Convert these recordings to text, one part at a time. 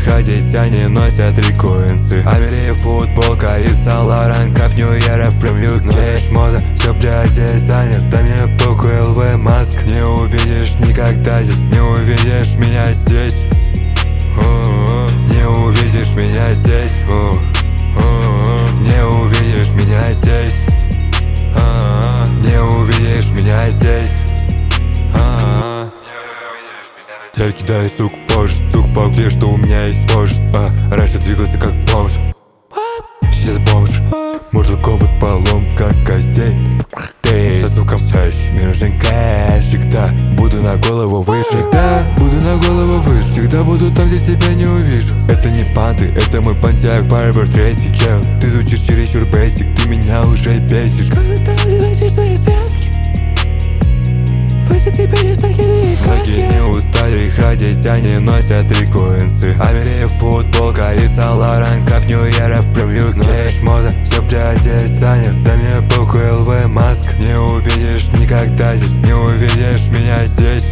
ходить, они носят рекоинсы. Амери футболка и Сан-Лоран, Кап Нью Иера from UK. Мода, все блядь дизайнер, да мне похуй ЛВ Маск. Не увидишь никогда здесь, не увидишь меня здесь. Не увидишь меня здесь. Не увидишь меня здесь. Не увидишь меня здесь. Я кидаю сук в позже, сук в полке, что у меня есть позже. Раньше двигался как бомж, сейчас бомж. Mortal Kombat полом как костей. Со звуком сэш, мне нужен кэш. Всегда буду на голову выше. Всегда буду на голову выше. Всегда буду там, где тебя не увижу. Это не панты, это мой Pontiac Firebird 3. Чел, ты звучишь чересчур basic, ты меня уже бесишь. Когда ты заточишь свои связки, выйти тебе не закинули Ноги не устали ходить, они носят рекоинсы. Амери футболка и Сан-Лоран, Кап Нью Иера from UK. Мода, все блядь дизайнер, да мне похуй ЛВ Маск. Не увидишь никогда здесь, не увидишь меня здесь.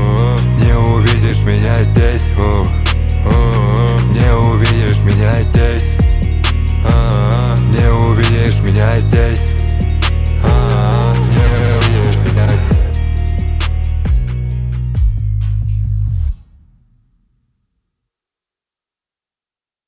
Не увидишь меня здесь. Не увидишь меня здесь.